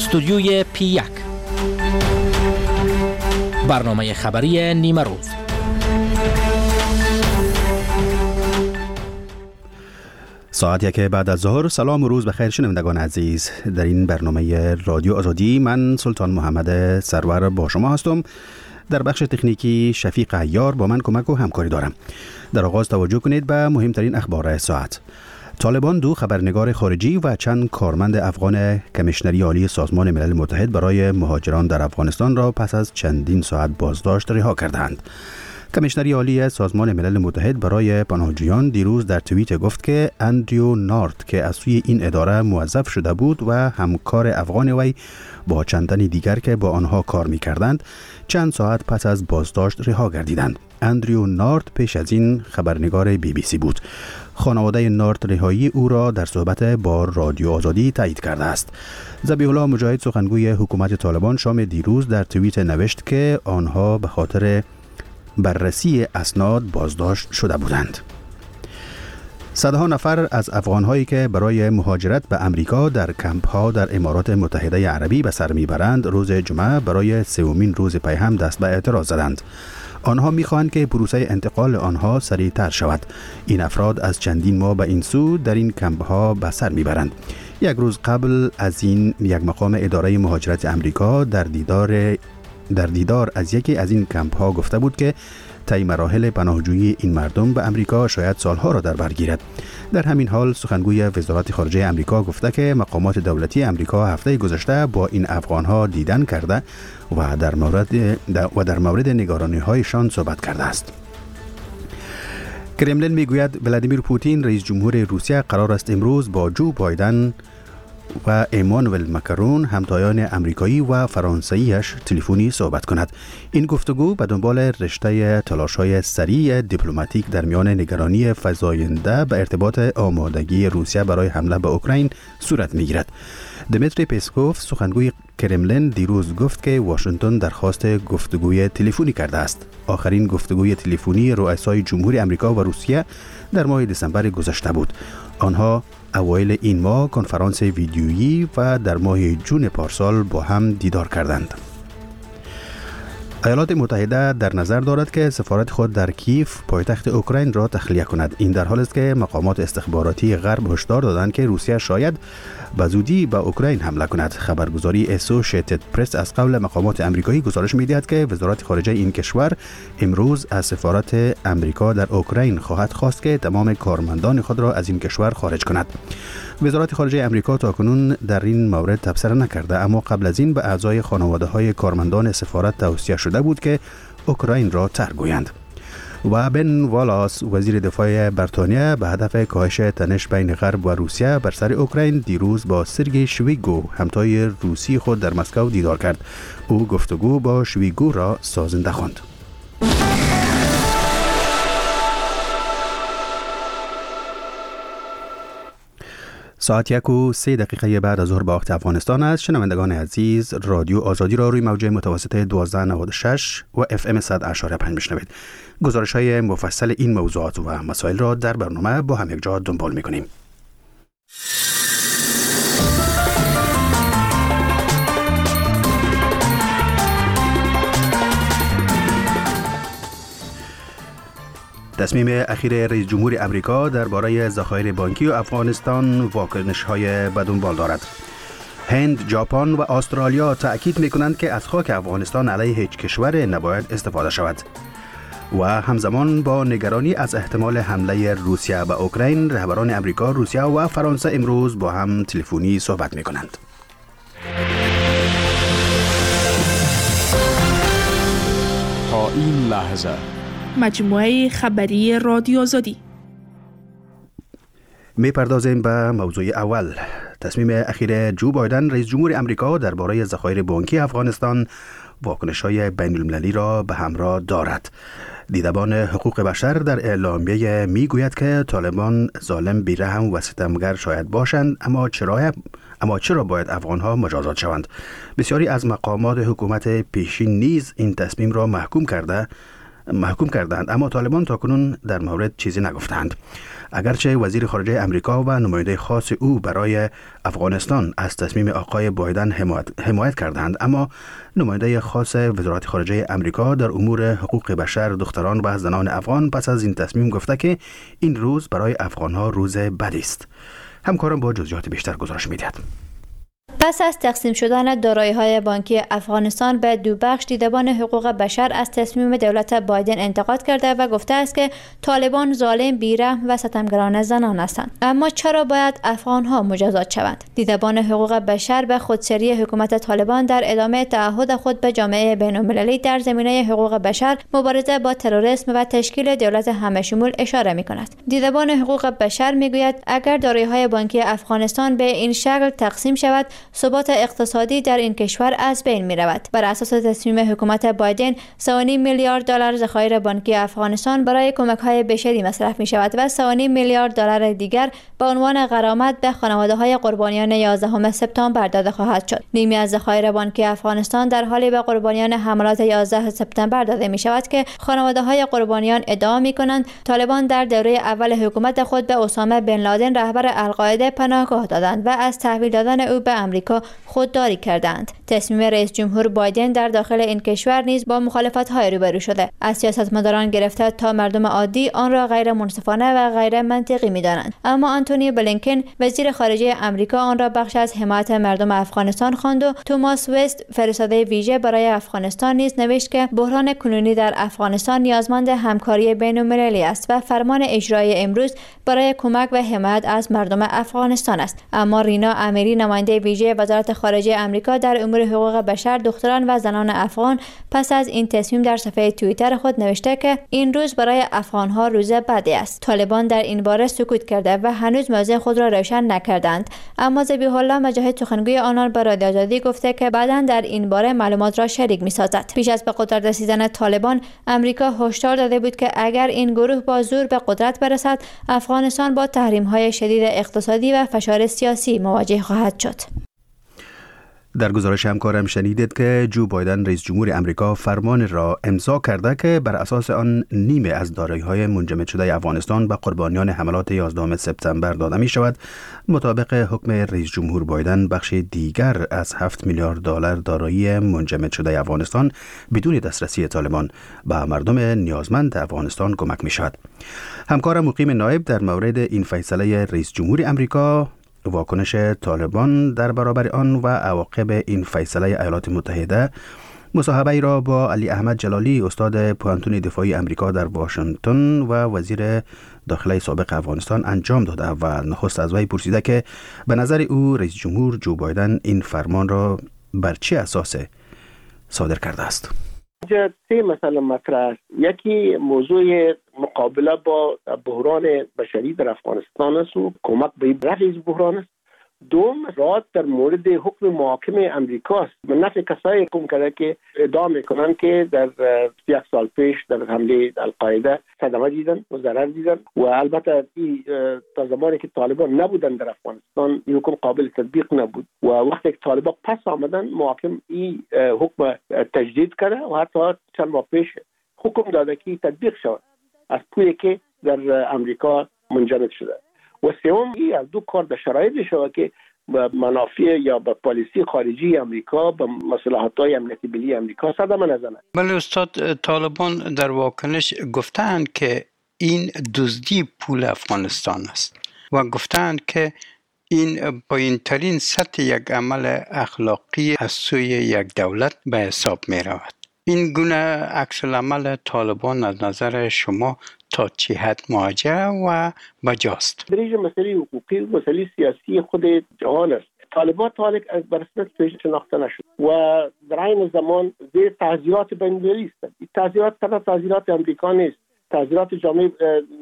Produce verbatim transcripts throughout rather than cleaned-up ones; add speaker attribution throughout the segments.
Speaker 1: استودیوی پی یک، برنامه خبری نیمه روز.
Speaker 2: ساعت یک بعد از ظهر. سلام و روز بخیر شنوندگان عزیز. در این برنامه رادیو آزادی من سلطان محمد سرور با شما هستم. در بخش تکنیکی شفیق عیار با من کمک و همکاری دارم. در آغاز توجه کنید به مهمترین اخبار ساعت. طالبان دو خبرنگار خارجی و چند کارمند افغان کمیشنری عالی سازمان ملل متحد برای مهاجران در افغانستان را پس از چندین ساعت بازداشت رها کردند. کمیشنری عالی سازمان ملل متحد برای پناهجویان دیروز در توییت گفت که اندریو نارت که از سوی این اداره موظف شده بود و همکار افغان وی با چند تن دیگر که با آنها کار می‌کردند چند ساعت پس از بازداشت رها گردیدند. اندریو نارت پیش از این خبرنگار بی بی سی بود. خانواده نارت رهایی او را در صحبت با رادیو آزادی تایید کرده است. ذبیح الله مجاهد سخنگوی حکومت طالبان شام دیروز در توییت نوشت که آنها به خاطر بررسی اسناد بازداشت شده بودند. صدها نفر از افغان‌هایی که برای مهاجرت به امریکا در کمپ‌ها در امارات متحده عربی به سر میبرند روز جمعه برای سومین روز پی هم دست به اعتراض زدند. آنها می‌خواهند که پروسه انتقال آنها سریع‌تر شود. این افراد از چندین ماه به این سو در این کمپ‌ها به سر میبرند. یک روز قبل از این یک مقام اداره مهاجرت امریکا در دیدار در دیدار از یکی از این کمپ ها گفته بود که طی مراحل پناهجویی این مردم به امریکا شاید سالها را در بر گیرد. در همین حال سخنگوی وزارت خارجه امریکا گفته که مقامات دولتی امریکا هفته گذشته با این افغان ها دیدن کرده و در مورد و در مورد نگرانی هایشان صحبت کرده است. کرملین میگوید ولادیمیر پوتین رئیس جمهور روسیه قرار است امروز با جو بایدن و ایمانوئل ماکرون همتایان امریکایی و فرانسویش تلفنی صحبت کند. این گفتگو به دنبال رشته تلاش‌های سریع دیپلماتیک در میان نگرانی فزاینده به ارتباط آمادگی روسیه برای حمله به اوکراین صورت می‌گیرد. دمیتری پسکوف سخنگوی کرملین دیروز گفت که واشنگتن درخواست گفتگوی تلفنی کرده است. آخرین گفتگوی تلفنی رؤسای جمهوری امریکا و روسیه در ماه دسامبر گذشته بود. آنها اوایل این ماه کنفرانس ویدیویی و در ماه جون پارسال با هم دیدار کردند. ایالات متحده در نظر دارد که سفارت خود در کیف پایتخت اوکراین را تخلیه کند. این در حالی است که مقامات استخباراتی غرب هشدار دادند که روسیه شاید به زودی به اوکراین حمله کند. خبرگزاری اسوشیتد پرس از قول مقامات امریکایی گزارش می‌دهد که وزارت خارجه این کشور امروز از سفارت امریکا در اوکراین خواهد خواست که تمام کارمندان خود را از این کشور خارج کند. وزارت خارجه امریکا تاکنون در این مورد تبصره نکرده، اما قبل از این به اعضای خانواده‌های کارمندان سفارت توصیه شده بود که اوکراین را ترک گویند. و بن والاس وزیر دفاع بریتانیا به هدف کاهش تنش بین غرب و روسیه بر سر اوکراین دیروز با سرگئی شویگو همتای روسی خود در مسکو دیدار کرد. او گفتگو با شویگو را سازنده خواند. ساعت یک و سه دقیقه بعد از ظهر به وقت افغانستان است. شنوندگان عزیز، رادیو آزادی را روی موج متوسط دوازده نود و شش و اف ام صد و پنج میشنوید. گزارش های مفصل این موضوعات و مسائل را در برنامه با هم یک جا دنبال میکنیم. تصمیم اخیر رئیس جمهور امریکا درباره ذخایر بانکی و افغانستان واکنش‌های به دنبال دارد. هند، ژاپن و استرالیا تأکید می‌کنند که از خاک افغانستان علیه هیچ کشور نباید استفاده شود. و همزمان با نگرانی از احتمال حمله روسیه به اوکراین، رهبران امریکا، روسیه و فرانسه امروز با هم تلفنی صحبت می‌کنند.
Speaker 3: تا این لحظه
Speaker 4: مجموعه خبری رادیو آزادی.
Speaker 2: می پردازیم به موضوع اول. تصمیم اخیر جو بایدن رئیس جمهور امریکا درباره ذخایر بانکی افغانستان واکنش‌های بین‌المللی را به همراه دارد. دیدبان حقوق بشر در اعلامیه می گوید که طالبان ظالم، بیرحم و ستمگر شاید باشند، اما چرا اما چرا باید افغان‌ها مجازات شوند؟ بسیاری از مقامات حکومت پیشین نیز این تصمیم را محکوم کرده محکوم کردند، اما طالبان تاکنون در مورد چیزی نگفتند. اگرچه وزیر خارجه امریکا و نماینده خاص او برای افغانستان از تصمیم آقای بایدن حمایت, حمایت کردند، اما نماینده خاص وزارت خارجه امریکا در امور حقوق بشر، دختران و زنان افغان پس از این تصمیم گفته که این روز برای افغانها روز بدی است. همکارم با جزئیات بیشتر گزارش می‌دهد.
Speaker 5: پس از تقسیم شدن دارایی‌های بانکی افغانستان به دو بخش، دیدبان حقوق بشر از تصمیم دولت بایدن انتقاد کرده و گفته است که طالبان ظالم، بیرحم و ستمگران زنان هستند. اما چرا باید افغان‌ها مجازات شوند؟ دیدبان حقوق بشر به خودسری حکومت طالبان در ادامه تعهد خود به جامعه بین‌المللی در زمینه حقوق بشر، مبارزه با تروریسم و تشکیل دولت همه‌شمول اشاره می‌کند. دیدبان حقوق بشر می‌گوید اگر دارایی‌های بانکی افغانستان به این شکل تقسیم شود، ثبات اقتصادی در این کشور از بین می رود. بر اساس تصمیم حکومت بایدن، سه و نیم میلیارد دلار ذخایر بانکی افغانستان برای کمک‌های بشری مصرف می شود و سه و نیم میلیارد دلار دیگر به عنوان غرامت به خانواده‌های قربانیان یازدهم سپتامبر داده خواهد شد. نیمی از ذخایر بانکی افغانستان در حالی به قربانیان حملات یازده سپتامبر داده می شود که خانواده‌های قربانیان ادعا می کنند طالبان در دوره اول حکومت خود به اسامه بن لادن رهبر القاعده پناهگاه دادند و از تحویل دادن او به امریکا خودداری کردند. تصمیم رئیس جمهور بایدن در داخل این کشور نیز با مخالفت‌های روبرو شده. از سیاستمداران گرفته تا مردم عادی آن را غیر منصفانه و غیر منطقی می‌دانند. اما آنتونی بلینکن وزیر خارجه امریکا آن را بخش از حمایت مردم افغانستان خواند و توماس وست فرستاده ویژه برای افغانستان نیز نوشت که بحران کنونی در افغانستان نیازمند همکاری بین‌المللی است و فرمان اجرایی امروز برای کمک و حمایت از مردم افغانستان است. اما رینا امیری، نماینده ویژه وزارت خارجه امریکا در امور حقوق بشر، دختران و زنان افغان، پس از این تصمیم در صفحه توییتر خود نوشته که این روز برای افغان‌ها روز بدی است. طالبان در این باره سکوت کرده و هنوز موضع خود را روشن نکردند، اما ذبیح الله مجاهد، سخنگوی آنان، به رادیو آزادی گفته که بعداً در این باره معلومات را شریک می‌سازد. پیش از به قدرت رسیدن طالبان، امریکا هشدار داده بود که اگر این گروه با زور به قدرت برسد، افغانستان با تحریم‌های شدید اقتصادی و فشار سیاسی مواجه خواهد شد.
Speaker 2: در گزارش همکارم شنیدید که جو بایدن رئیس جمهور امریکا فرمان را امضا کرده که بر اساس آن نیمه از دارایی‌های منجمد شده افغانستان به قربانیان حملات یازدهم سپتامبر داده می شود. مطابق حکم رئیس جمهور بایدن، بخش دیگر از هفت میلیارد دلار دارایی منجمد شده افغانستان بدون دسترسی طالبان به مردم نیازمند افغانستان کمک می شود. همکارم مقیم نایب در مورد این فیصله رئیس جمهور امریکا، واکنش طالبان در برابر آن و عواقب این فیصله ایالات متحده، مصاحبه ای را با علی احمد جلالی، استاد پوهنتون دفاعی امریکا در واشنگتن و وزیر داخلی سابق افغانستان انجام داده و نخست از وی پرسیده که به نظر او رئیس جمهور جو بایدن این فرمان را بر چه اساس صادر کرده است.
Speaker 6: اینجا سه مسئله مطرح است. یکی موضوع مقابله با بحران بشری در افغانستان است و کمک به رفع این بحران است. دوم، رعایت در مورد حکم محاکم امریکا است. به نفع کسایی حکم کرده که ادعا میکنند که در یک سال پیش در حمله القاعده صدمه دیدن و ضرر دیدن و البته این تا زمانی که طالبان نبودن در افغانستان این حکم قابل تطبیق نبود و وقتی که طالبان پس آمدن محاکم این حکم تجدید کرده و حتی چند ماه پیش حکم داده که تطبیق شود از پولی که در امریکا منجمد شده. و سوم، این از دو کار در شرایطی شود که به منافع یا به پالیسی خارجی امریکا، به مصالحات‌های امنیتی ملی امریکا صدمه نزنه.
Speaker 7: بله استاد، طالبان در واکنش گفتند که این دزدی پول افغانستان است و گفتند که این پایین‌ترین سطح یک عمل اخلاقی از سوی یک دولت به حساب می رود. این گونه عکس العمل طالبان از نظر شما تا چه حد مواجه و مجاست؟
Speaker 6: دریج مسئله حقوقی و مسئله سیاسی خود جهان است. طالبان تالک از برسمت شناخته نشد و در این زمان زیر تعزیرات بین‌المللی است. این تعزیرات فقط تعزیرات امریکا نیست، تعزیرات جامعه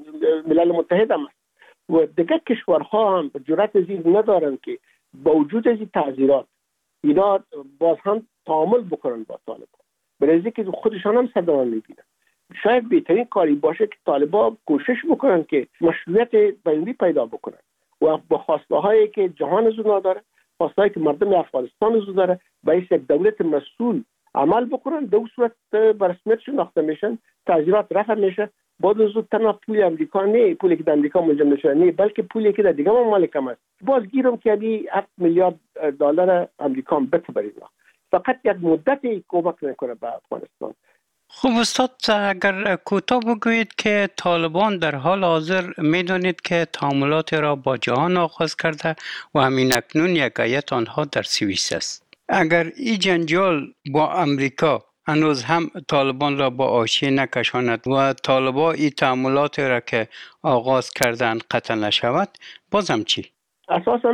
Speaker 6: ملل متحد هم است و دیگر کشورها هم جرأت زیر ندارند که با وجود این تعزیرات اینا باز هم تعامل بکنن با طالبان، برای که خودشان هم صدمه می‌بینند. شاید بهترین کاری باشه که طالبان کوشش بکنن که مشروعیت بین‌المللی پیدا بکنن و با خواسته‌هایی که جهان از اونها داره، خواسته‌هایی که مردم افغانستان از اون داره، باید یک دولت مسئول عمل بکنن. در صورت به رسمیت شناخته میشن، تعزیرات رفع میشه بعد از تنها پول امریکا نه، پولی که در امریکا منجمد شده نه، بلکه پولی که در دیگه ممالک هم است. باز گیرم که ابی هفت میلیارد دلار امریکا هم بته برید، فقط یک مدتی کمک نکنه به افغانستان.
Speaker 7: خب استاد، اگر کوتاه بگویید که طالبان در حال حاضر میدونید که تعاملات را با جهان آغاز کرده و همین اکنون یک هیئت آنها در سوئیس است. اگر این جنجال با امریکا هنوز هم طالبان را با آشی نکشاند و طالبان این تعاملات را که آغاز کردن قطع نشود، بازم چی؟
Speaker 6: اساساً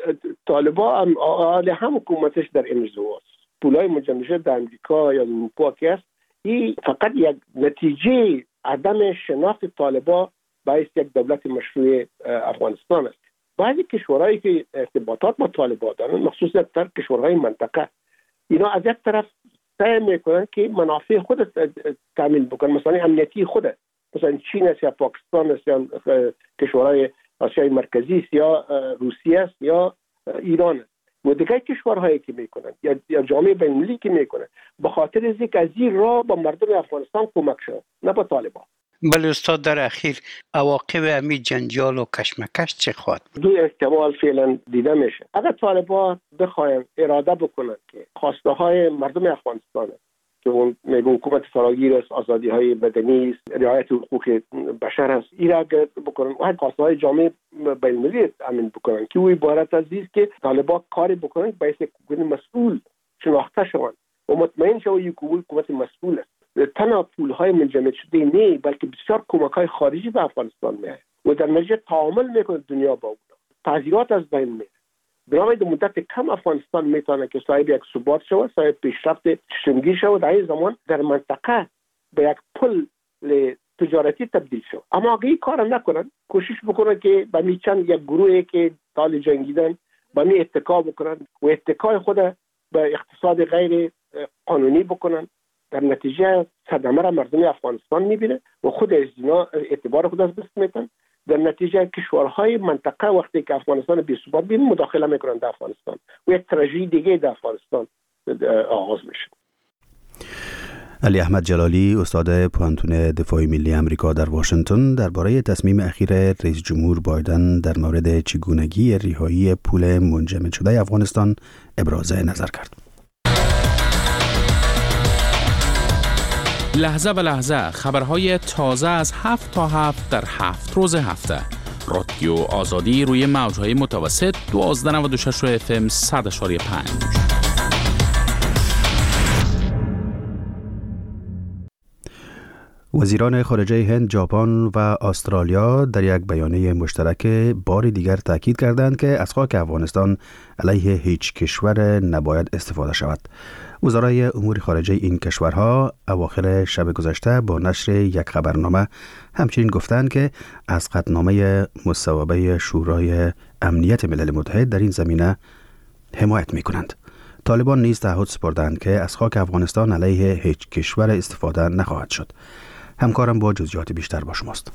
Speaker 6: طالبان هم, هم حکومتش در این زواست. پولای منجمد شده در امریکا یا اروپا که است، این فقط یک نتیجه عدم شناخت طالبان باعث یک دولت مشروع افغانستان است. بعضی کشورهایی که ارتباطات با طالبان دارند، مخصوصا در کشورهای منطقه، اینا از یک طرف سعی میکنن که منافع خود تامین بکنن، مثلا امنیتی خود، مثلا چین است یا پاکستان است یا کشورهای آسیای مرکزی است یا روسیه است یا ایران است. و دیگه کشورهایی که میکنن یا, یا جامعه بین‌المللی که میکنن به خاطر از اینکه از این راه با مردم افغانستان کمک شد، نه با طالبان.
Speaker 7: بله استاد، در اخیر عواقب همین جنجال و کشمکش چه خواهد؟
Speaker 6: دو احتمال فعلا دیده میشه. اگر طالبان بخواین اراده بکنن که خواسته های مردم افغانستان که اون میگه حکومت فراگیر است، آزادی های مدنی است، رعایت حقوق بشر است، این را بکنن و خواسته های جامعه بین‌المللی امین بکنن که او عبارت از این که طالبان کاری بکنن باعث حکومت مسئول شناخته شوند و مطمئن شوند یک حکومت مسئول است. تنها پولهای منجمد شده نه، بلکه بسیار کمک‌های خارجی به افغانستان میاد و در نتیجه تعامل میکنه دنیا با اون، تعذیرات از بین میره. برای مدت کم افغانستان میتونه که صاحب یک ثبات شود، صاحب پیشرفت چشمگیر شود، در این زمان در منطقه به یک پل تجارتی تبدیل شود. اما اگه این کار نکنن، کوشش بکنن که به میچن یک گروهی که طال جنگیدن به می اتکا بکنن و اتکای خود به اقتصاد غیر قانونی بکنن، در نتیجه صدمه را مردم افغانستان میبینه و خود از اینا اعتبار خود از دست میتن. در نتیجه کشورهای منطقه وقتی که افغانستان بی ثبات ببینه مداخله میکنن در افغانستان و یک تراژدی دیگه در افغانستان آغاز میشه.
Speaker 2: علی احمد جلالی، استاد پوهنتون دفاع ملی امریکا در واشنگتن، درباره تصمیم اخیر رئیس جمهور بایدن در مورد چگونگی رهایی پول منجمد شده افغانستان ابراز نظر کرد.
Speaker 3: لحظه به لحظه خبرهای تازه از هفت تا هفت در هفت روز هفته. رادیو آزادی روی موجهای متوسط دوازده نود و شش اف ام صد اشاری پنج.
Speaker 2: وزیران خارجه هند، ژاپن و استرالیا در یک بیانیه مشترک بار دیگر تاکید کردند که از خاک افغانستان علیه هیچ کشور نباید استفاده شود. وزرای امور خارجه این کشورها اواخر شب گذشته با نشر یک خبرنامه همچنین گفتند که از قطعنامه مصوبه شورای امنیت ملل متحد در این زمینه حمایت می کنند. طالبان نیز تعهد سپردند که از خاک افغانستان علیه هیچ کشور استفاده نخواهد شد. همکارم با جزئیات بیشتر با شماست.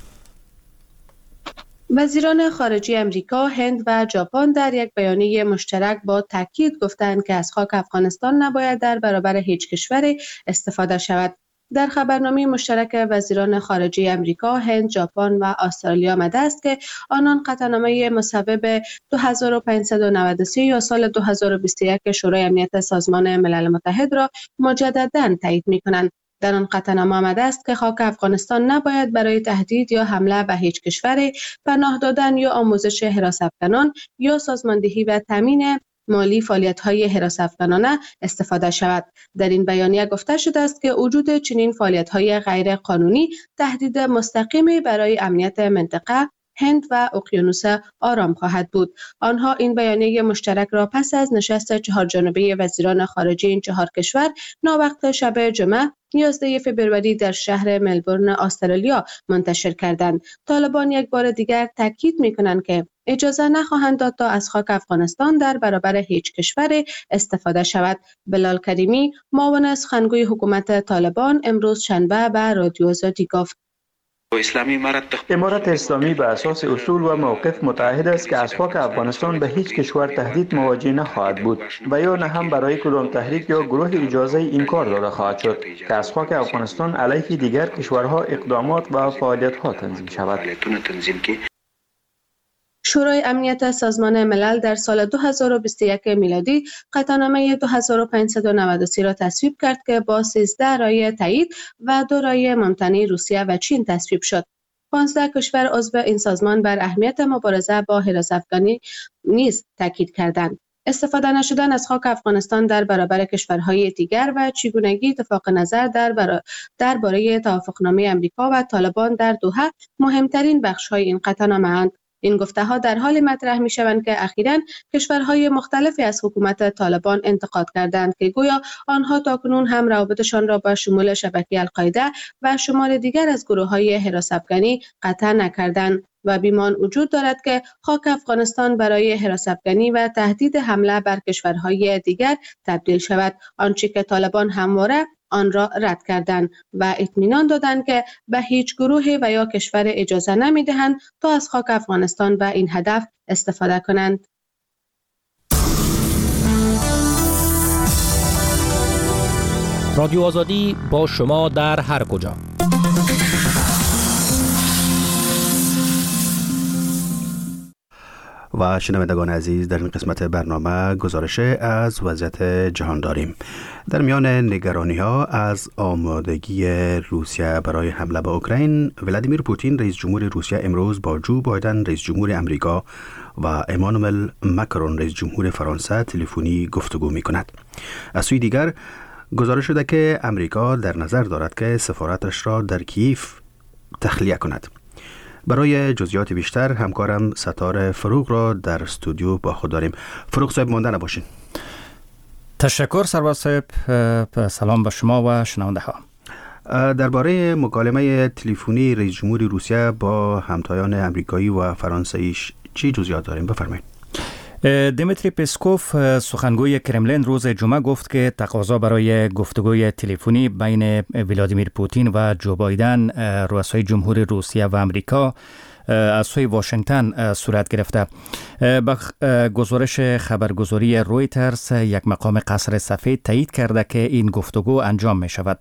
Speaker 8: وزیران خارجه امریکا، هند و ژاپن در یک بیانیه مشترک با تاکید گفتند که از خاک افغانستان نباید در برابر هیچ کشوری استفاده شود. در خبرنامه مشترک وزیران خارجه امریکا، هند، ژاپن و استرالیا آمده است که آنان قطعنامه مصوبه دو هزار و پانصد و نود و سه یا سال دو هزار و بیست و یک شورای امنیت سازمان ملل متحد را مجدداً تایید می‌کنند. در آن قطعنامه آمده است که خاک افغانستان نباید برای تهدید یا حمله به هیچ کشوری، پناه دادن یا آموزش حراست‌افکنان یا سازماندهی و تامین مالی فعالیت‌های حراست‌افکنانه استفاده شود. در این بیانیه گفته شده است که وجود چنین فعالیت‌های غیر قانونی تهدید مستقیمی برای امنیت منطقه هند و اقیانوس آرام خواهد بود. آنها این بیانیه مشترک را پس از نشست چهار جانبه وزیران خارجه این چهار کشور ناوقت شب جمعه یازده فوریه در شهر ملبورن استرالیا منتشر کردند. طالبان یک بار دیگر تاکید می‌کنند که اجازه نخواهند داد تا از خاک افغانستان در برابر هیچ کشور استفاده شود. بلال کریمی، معاون سخنگوی حکومت طالبان، امروز شنبه به رادیو آزادی گفت.
Speaker 9: امارت اسلامی به اساس اصول و موقف متعهد است که از خاک افغانستان به هیچ کشور تهدید مواجه نخواهد بود و یا نه هم برای کدام تحریک یا گروه اجازه این کار داده خواهد شد که از خاک افغانستان علیه دیگر کشورها اقدامات و فعالیت‌ها تنظیم شود.
Speaker 8: شورای امنیت سازمان ملل در سال دو هزار و بیست و یک میلادی قطعنامه دو هزار و پانصد و نود و سه را تصویب کرد که با سیزده رای تایید و دو رای ممتنع روسیه و چین تصویب شد. پانزده کشور عضو این سازمان بر اهمیت مبارزه با حراس افغانی نیز تاکید کردند. استفاده نشدن از خاک افغانستان در برابر کشورهای دیگر و چگونگی اتفاق نظر در درباره توافقنامه امریکا و طالبان در دوحه مهمترین بخش‌های این قطعنامه‌اند. این گفته‌ها در حال مطرح می‌شوند که اخیراً کشورهای مختلفی از حکومت طالبان انتقاد کردند که گویا آنها تاکنون هم روابطشان را با شمول شبکه القاعده و شمار دیگر از گروه‌های حراس افغانی قطع نکردند و بیمان وجود دارد که خاک افغانستان برای حراس افغانی و تهدید حمله بر کشورهای دیگر تبدیل شود، آنچه که طالبان همواره آن را رد کردند و اطمینان دادند که به هیچ گروه و یا کشور اجازه نمی‌دهند تا از خاک افغانستان به این هدف استفاده کنند.
Speaker 1: رادیو آزادی با شما در هر کجا.
Speaker 2: و شنوندگان عزیز، در این قسمت برنامه گزارش از وضعیت جهان داریم. در میان نگرانی ها از آمادگی روسیه برای حمله به اوکراین، ولادیمیر پوتین رئیس جمهور روسیه امروز با جو بایدن رئیس جمهور امریکا و امانوئل ماکرون رئیس جمهور فرانسه تلفنی گفتگو می کند. از سوی دیگر گزارش شده که امریکا در نظر دارد که سفارتش را در کیف تخلیه کند. برای جزئیات بیشتر همکارم ستاره فروغ را در استودیو با خود داریم. فروغ صاحب مانده نباشین.
Speaker 10: تشکر سرور صاحب. سلام به شما و شنونده ها.
Speaker 2: درباره مکالمه تلفنی رئیس جمهور روسیه با همتایان امریکایی و فرانسویش چی جزئیات داریم؟ بفرمایید.
Speaker 10: دیمیتری پسکوف سخنگوی کرملین روز جمعه گفت که تقاضا برای گفتگوی تلفنی بین ولادیمیر پوتین و جو بایدن رؤسای جمهور روسیه و امریکا از سوی واشنگتن صورت گرفته. با گزارش خبرگزاری رویترز، یک مقام قصر سفید تایید کرده که این گفتگو انجام می شود.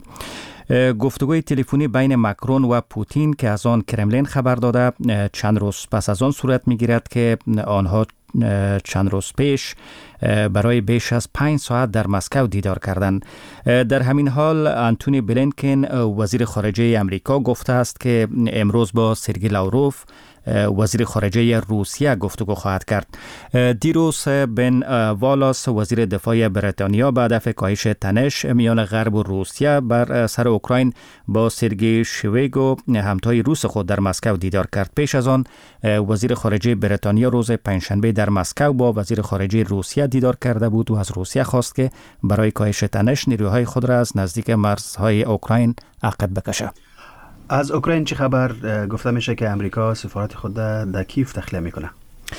Speaker 10: گفتگوی تلفنی بین ماکرون و پوتین که از آن کرملین خبر داده چند روز پس از آن صورت می گیرد که آنها چند روز پیش برای بیش از پنج ساعت در مسکو دیدار کردند. در همین حال آنتونی بلینکن وزیر خارجه امریکا گفته است که امروز با سرگئی لاوروف وزیر خارجه روسیه گفتگو خواهد کرد. دیروز بن والاس وزیر دفاع بریتانیا به هدف کاهش تنش میان غرب و روسیه بر سر اوکراین با سرگئی شویگو همتای روس خود در مسکو دیدار کرد. پیش از آن وزیر خارجه بریتانیا روز پنجشنبه در مسکو با وزیر خارجه روسیه دیدار کرده بود و از روسیه خواست که برای کاهش تنش نیروهای خود را از نزدیک مرزهای اوکراین عقب بکشه.
Speaker 2: از اوکراین چه خبر؟ گفته میشه که امریکا سفارت خود در کیف تخلیه میکنه.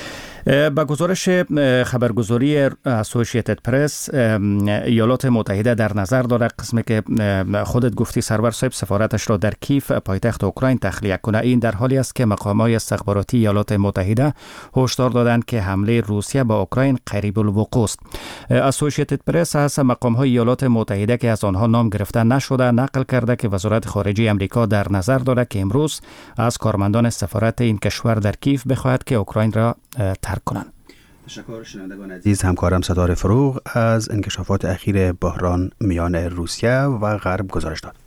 Speaker 10: با گزارش خبرگزاری اسوسییتد پرس، ایالات متحده در نظر دارد قسمی که خودت گفتی سرور صاحب سفارتش را در کیف پایتخت اوکراین تخلیه کنه. این در حالی است که مقامات استخباراتی ایالات متحده هشدار دادند که حمله روسیه با اوکراین قریب الوقوع است. اسوسییتد پرس از مقامات ایالات متحده که از آنها نام گرفته نشده نقل کرده که وزارت خارجه امریکا در نظر دارد که امروز از کارمندان سفارت این کشور در کیف بخواهد که اوکراین را ترک کنند.
Speaker 2: تشکر شنوندگان عزیز. همکارم ستاره فروغ از انکشافات اخیر بحران میان روسیه و غرب گزارش داد.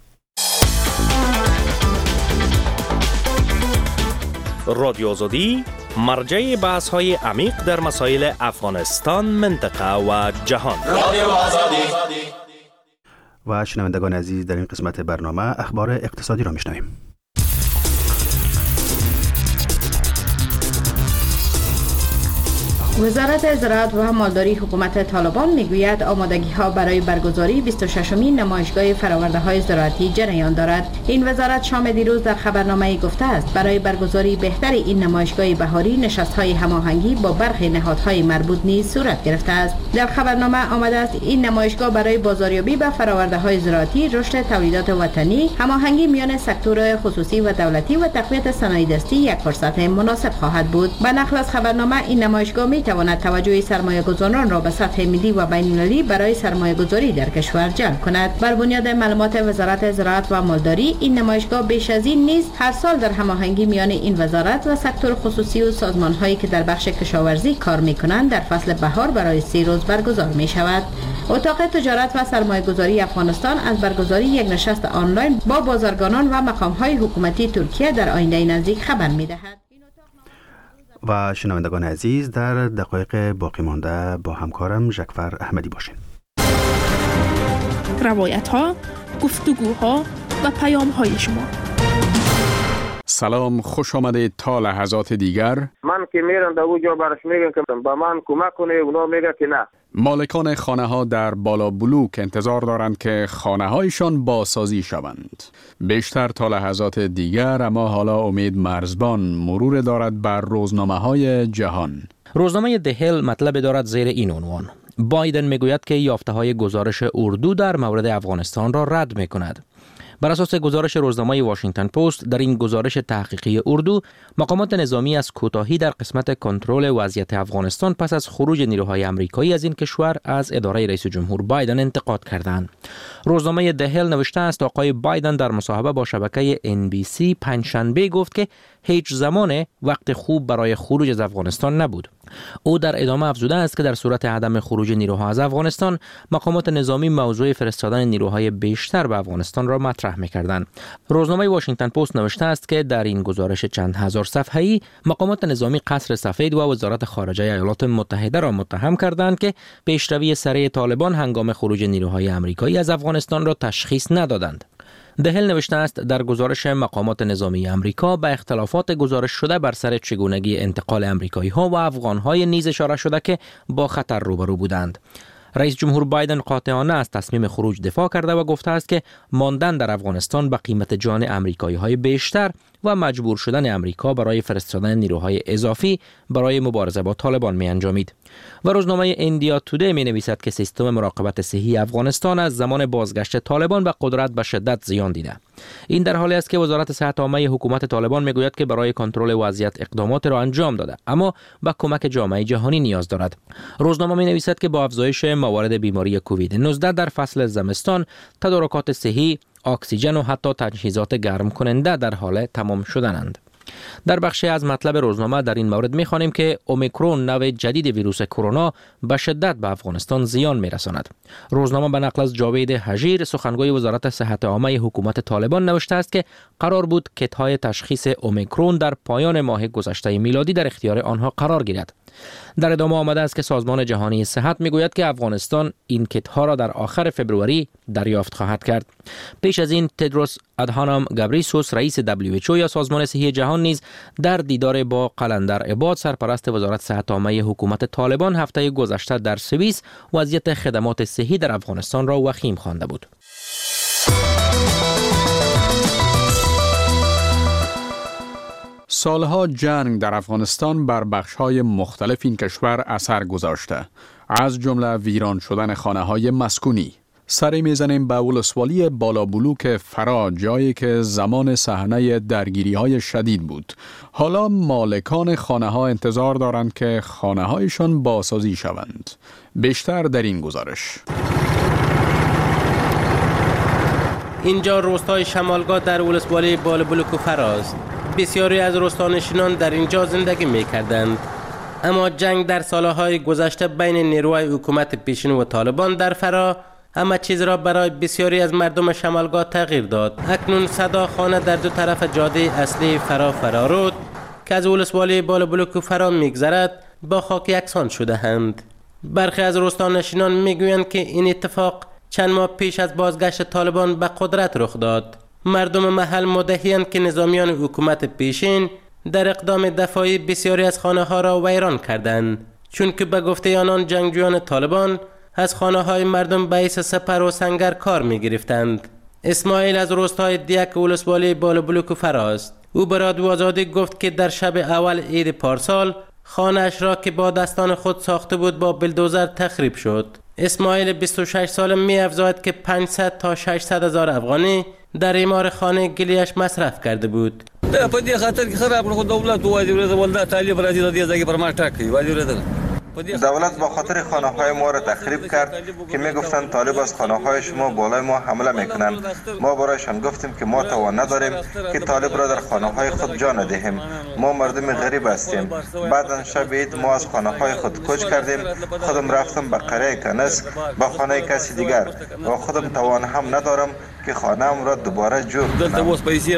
Speaker 1: رادیو آزادی مرجع بحث های عمیق در مسائل افغانستان، منطقه و جهان. رادیو آزادی.
Speaker 2: و شنوندگان عزیز، در این قسمت برنامه اخبار اقتصادی را میشنویم.
Speaker 11: وزارت زراعت و مالداری حکومت طالبان میگوید آمادگی ها برای برگزاری بیست و ششمین نمایشگاه فراورده های زراعتی جریان دارد. این وزارت شام دیروز در خبرنامه گفته است برای برگزاری بهتر این نمایشگاه بهاری نشست های هماهنگی با برخی نهادهای مربوط نیز صورت گرفته است. در خبرنامه آمده است این نمایشگاه برای بازاریابی به فراورده های زراعتی، رشد تولیدات وطنی، هماهنگی میان سکتور خصوصی و دولتی و تقویت صنایع دستی یک فرصت مناسب خواهد بود. به نقل از خبرنامه این نمایشگاه می تواند توجه سرمایه‌گذاران را به سطح ملی و بین‌المللی برای سرمایه‌گذاری در کشور جلب کند. بر بنیاد معلومات وزارت زراعت و مالداری این نمایشگاه بیش از این نیز هر سال در هماهنگی میان این وزارت و سکتور خصوصی و سازمان‌هایی که در بخش کشاورزی کار می‌کنند در فصل بهار برای سی روز برگزار می‌شود. اتاق تجارت و سرمایه‌گذاری افغانستان از برگزاری یک نشست آنلاین با بازرگانان و مقام‌های حکومتی ترکیه در آینده نزدیک خبر می‌دهد.
Speaker 2: و شنوندگان عزیز در دقایق باقی مانده با همکارم ژکفر احمدی باشین.
Speaker 4: روایت ها، گفتگوها و پیام های شما.
Speaker 3: سلام، خوش آمدید تا لحظات دیگر.
Speaker 6: من که میرم در اونجا برش میگم که با من کمک کنه، اونا میگه که نه.
Speaker 3: مالکان خانه ها در بالا بلوک انتظار دارند که خانه هایشان بازسازی شوند. بیشتر تا لحظات دیگر، اما حالا امید مرزبان مرور دارد بر روزنامه های جهان.
Speaker 1: روزنامه دهل مطلب دارد زیر این عنوان: بایدن میگوید که یافته های گزارش اردو در مورد افغانستان را رد میکند. بر اساس گزارش روزنامه واشنگتن پست، در این گزارش تحقیقی اردو، مقامات نظامی از کوتاهی در قسمت کنترل وضعیت افغانستان پس از خروج نیروهای آمریکایی از این کشور از اداره رئیس جمهور بایدن انتقاد کردند. روزنامه دهل نوشته است آقای بایدن در مصاحبه با شبکه ان بی سی پنجشنبه گفت که هیچ زمان وقت خوب برای خروج از افغانستان نبود. او در ادامه افزوده است که در صورت عدم خروج نیروها از افغانستان، مقامات نظامی موضوع فرستادن نیروهای بیشتر به افغانستان را مطرح می‌کردند. روزنامه واشنگتن پست نوشته است که در این گزارش چند هزار صفحه‌ای، مقامات نظامی قصر سفید و وزارت خارجه ایالات متحده را متهم کردند که پیشروی سریع طالبان هنگام خروج نیروهای آمریکایی از افغانستان را تشخیص ندادند. دهل نوشته است در گزارش مقامات نظامی آمریکا به اختلافات گزارش شده بر سر چگونگی انتقال آمریکایی ها و افغان های نیز اشاره شده که با خطر روبرو بودند. رئیس جمهور بایدن قاطعانه از تصمیم خروج دفاع کرده و گفته است که ماندن در افغانستان به قیمت جان آمریکایی های بیشتر و مجبور شدن آمریکا برای فرستادن نیروهای اضافی برای مبارزه با طالبان می انجامید. و روزنامه ایندیا تودی می نویسد که سیستم مراقبت صحی افغانستان از زمان بازگشت طالبان به قدرت به شدت زیان دیده. این در حالی است که وزارت صحت عامه حکومت طالبان می گوید که برای کنترل وضعیت اقدامات را انجام داده، اما با کمک جامعه جهانی نیاز دارد. روزنامه می نویسد که با افزایش موارد بیماری کووید نوزده در فصل زمستان، تدارکات صحی، اکسیژن و حتی تجهیزات گرم کننده در حال تمام شدنند. در بخشی از مطلب روزنامه در این مورد می‌خوانیم که اومیکرون، نوع جدید ویروس کرونا، به شدت به افغانستان زیان می‌رساند. روزنامه به نقل از جاوید حجیر، سخنگوی وزارت صحت عامه حکومت طالبان، نوشته است که قرار بود کیت‌های تشخیص اومیکرون در پایان ماه گذشته میلادی در اختیار آنها قرار گیرد. در ادامه آمده است که سازمان جهانی صحت میگوید که افغانستان این کیت ها را در آخر فوریه دریافت خواهد کرد. پیش از این تدروس ادهانام گبریسوس، رئیس دبلیو اچ او یا سازمان صحی جهان، نیز در دیدار با قلندر عباد، سرپرست وزارت صحت عامه حکومت طالبان، هفته گذشته در سوئیس وضعیت خدمات صحی در افغانستان را وخیم خوانده بود.
Speaker 3: سالها جنگ در افغانستان بر بخش‌های مختلف این کشور اثر گذاشته، از جمله ویران شدن خانه‌های مسکونی. سری میزنیم به ولسوالی بالا بلوک فرا، جایی که زمان صحنه درگیری‌های شدید بود. حالا مالکان خانه‌ها انتظار دارند که خانه‌هایشان بازسازی شوند. بیشتر در این گزارش.
Speaker 12: اینجا روستای شمالگاه در ولسوالی بالا بلوک فراست. بسیاری از روستانشینان در اینجا زندگی می‌کردند، اما جنگ در سالهای گذشته بین نیروهای حکومت پیشین و طالبان در فرا همه چیز را برای بسیاری از مردم شمالگاه تغییر داد. اکنون صدا خانه در دو طرف جاده اصلی فرا فرارود که از ولسوالی بالا بلوک فرا می‌گذرد با خاک یکسان شده اند. برخی از روستانشینان می‌گویند که این اتفاق چند ماه پیش از بازگشت طالبان به قدرت رخ داد. مردم محل مدعی‌اند که نظامیان حکومت پیشین در اقدام دفاعی بسیاری از خانه‌ها را ویران کردند، چون که به گفته آنان جنگجویان طالبان از خانه های مردم به حیث سپر و سنگر کار می گرفتند. اسماعیل از روستای دیک ولسوالی بالابلوک و فراست. او به رادیو آزادی گفت که در شب اول عید پارسال خانه‌اش را که با دستان خود ساخته بود با بلدوزر تخریب شد. اسماعیل بیست و شش ساله می افزاید که پانصد تا ششصد هزار افغانی در اعمار خانه گلیش مصرف کرده بود.
Speaker 13: په دې خاطر کې خراب کړو دولت وایي ولدا طالب راځي د دې ځای پر ما ټاکي وایي
Speaker 14: دولت با خاطر خانه های ما را تخریب کرد که می گفتند طالب از خانه های شما بالای ما حمله می کنند. ما برایشان گفتیم که ما توان نداریم که طالب را در خانه های خود جا ندهیم. ما مردم غریب هستیم. بعد شب عید ما از خانه های خود کوچ کردیم. خودم رفتم به قریه کنسک با خانه کسی دیگر و خودم توان هم ندارم که خانه ام را دوباره جور کنم.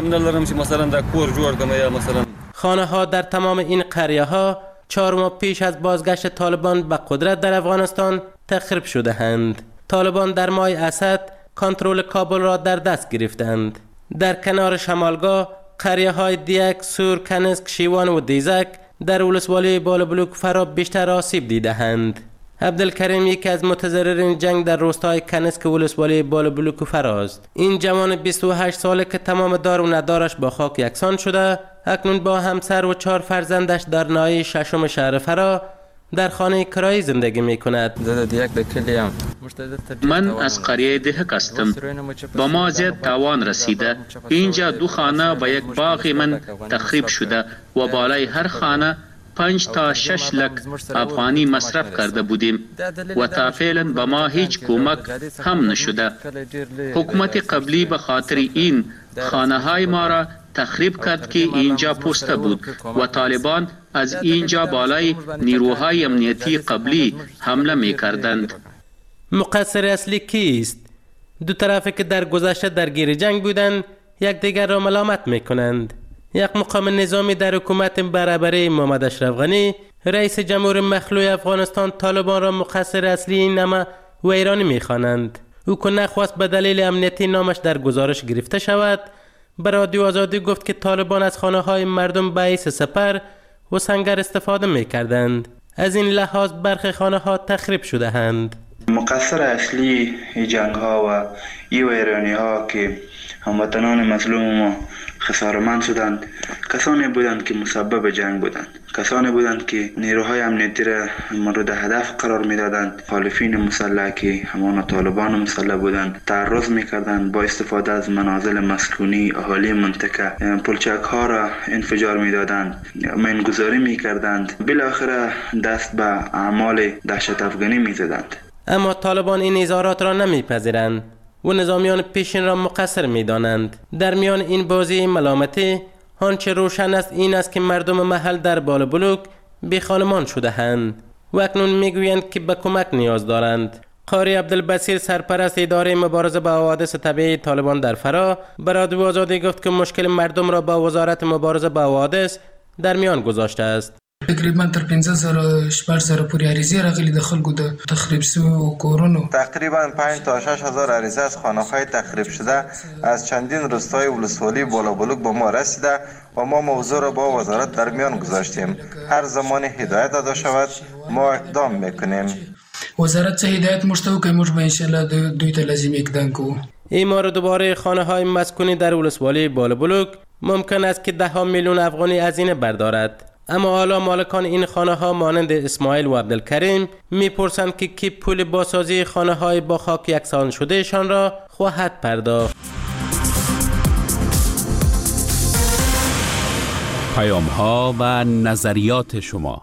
Speaker 12: خانه ها در تمام این قریه ها چهار ماه پیش از بازگشت طالبان به قدرت در افغانستان تخریب شده اند. طالبان در ماه اسد کنترل کابل را در دست گرفتند. در کنار شمالگاه قریه های دیک، سور، کنسک، شیوان و دیزک در ولسوالی بالابلوک فرا بیشتر آسیب دیده اند. عبدالکریم یکی از متضررین جنگ در روستای کنسک ولسوالی بالابلوک فراست. این جوان بیست و هشت ساله که تمام دار و ندارش با خاک یکسان شده، اکنون با همسر و چهار فرزندش در ناحیه ششم شهر فرا در خانه کرایی زندگی می کند.
Speaker 15: من از قریه دهک هستم. با ما زیاد تاوان رسیده. اینجا دو خانه و یک باغ من تخریب شده و بالای هر خانه پنج تا شش لک افغانی مصرف کرده بودیم و تا فعلا به ما هیچ کمک هم نشده. حکومت قبلی به خاطر این خانه های ما را تخریب کرد که اینجا پوسته بود و طالبان از اینجا بالای نیروهای امنیتی قبلی حمله می کردند.
Speaker 12: مقصر اصلی کیست؟ دو طرفی که در گذشته درگیر جنگ بودند یک دیگر را ملامت می کنند. یک مقام نظامی در حکومت برابری محمد اشرف غنی رئیس جمهور مخلوع افغانستان طالبان را مقصر اصلی این نامه و ایرانی می خوانند. او که نخواست به دلیل امنیتی نامش در گزارش گرفته شود، به رادیو آزادی گفت که طالبان از خانه های مردم به حیث سپر و سنگر استفاده می کردند. از این لحاظ برخی خانه ها تخریب شده اند.
Speaker 16: مقصر اصلی جنگ ها و ای ویرانی ها که هموطنان مظلوم ما خسارمند شدند کسانی بودند که مسبب جنگ بودند، کسانی بودند که نیروهای امنیتی را مورد هدف قرار میدادند. مخالفین مسلح که همان طالبان مسلح بودند تعرض میکردند، با استفاده از منازل مسکونی اهالی منطقه پلچک ها را انفجار میدادند، مینگذاری میکردند، بالاخره دست به اعمال دهشت افغانی میزدند.
Speaker 12: اما طالبان این اظهارات را نمیپذیرند و نظامیان پیشین را مقصر می دانند. در میان این بازی ملامتی آنچه روشن است این است که مردم محل در بالابلوک بی خانمان شده اند و اکنون می گویند که به کمک نیاز دارند. قاری عبدالبصیر سرپرست اداره مبارزه با حوادث طبیعی طالبان در فرا به رادیو آزادی گفت که مشکل مردم را با وزارت مبارزه با حوادث در میان گذاشته است.
Speaker 17: تقریبا تر پنځه زره شپږ زره پورې عریضې راغلي د خلکو د تخریب شویو کورونو.
Speaker 14: تقریبا پنج تا شش هزار عریضه از خانه‌های تخریب شده از چندین روستای ولسوالی بالابلوک به ما رسیده و ما موضوع را با وزارت در میان گذاشتیم. هر زمان هدایت داده شود ما اقدام میکنیم.
Speaker 17: وزارت چه هدایت موږ ته وکړي موږ به انشاءالله دوی ته لازم اقدام کوو.
Speaker 12: اعمار دوباره خانه‌های مسکونی در ولسوالی بالابلوک ممکن است که ده ها میلیون افغانی هزینه بردارد. اما حالا مالکان این خانه ها مانند اسماعیل و عبدالکریم میپرسند که کی پول بازسازی خانه های با خاک یکسان شده شان را خواهد پرداخت.
Speaker 18: پیام ها و نظریات شما.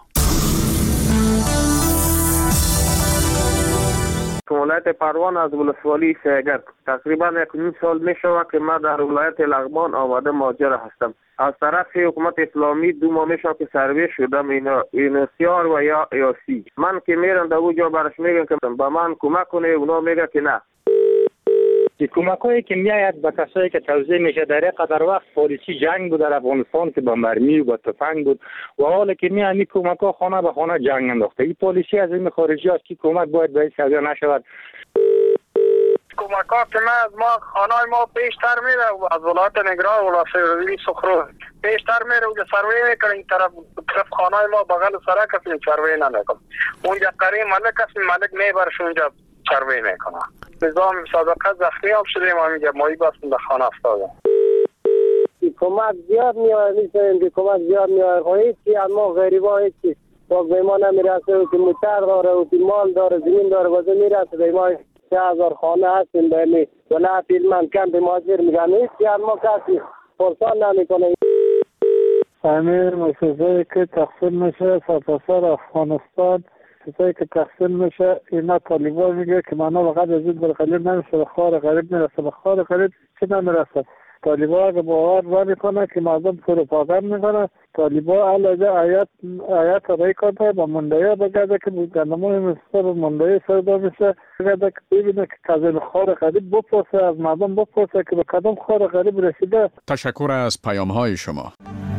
Speaker 6: ولایت پروان از ولسوالی سیگر تقریبا یک نیم سال می شود که من در ولایت لغمان آمده مهاجر هستم. از طرف حکومت اسلامی دو ماه میشه که سروی شدم اینا این سیار و یا یاسی. من که میرم در اونجا برش میگم که با من کمک کنه، اونا میگه که نه.
Speaker 19: کمکایی که میآید به کسایی که توزیع میشه در قدر وقت پالیسی جنگ بود در افغانستان که با مرمی و با تفنگ بود و حالا که میان این کمک‌ها خانه به خانه جنگ انداخته. این پالیسی از این خارجی است که کمک باید به این سویا نشود. کمک‌ها که ما از ما خانه ما پیشتر میره و از ولایت نگران و ولایت سخرو پیشتر میره و سروی میکنه. این طرف طرف خانه ما بغل سرک است، سروی نمیکنه. اونجا قریب ملک است، ملک میبرش اونجا سروی میکنه. نظام سابقه زخمی هم شدیم، ما میگه مایی بستیم به خانه افتادم.
Speaker 6: کمک زیاد میاد، میشه که کمک زیاد میاد. هیچ چی اما غریبا هیچ چی با به ما نمیرسه. و که موتر داره و که مال داره زمین داره و میرسه به ما. سه هزار خانه هستیم به ولایت هلمند کمپ مهاجر میگن. هیچ چی اما کسی پرسان نمیکنه.
Speaker 20: امیر مسئله که تقسیم میشه سرتاسر افغانستان، چیزایی که تقسیم میشه اینا طالبان میگه که مانا وقت از این برقلیب نمیشه، به خار غریب میرسه. به خار غریب چی نمیرسه؟ طالبان اگه باور نمیکنه که مردم پروپاگاند میکنه، طالبان علاوه آیات آیات رای کنه با مندایی بگرده که گندمون مستر مندایی سردا میشه، بگرده که ببینه که کازل خار غریب بپرسه، از مردم بپرسه که به کدام خار غریب رسیده.
Speaker 3: تشکر از پیام های شما.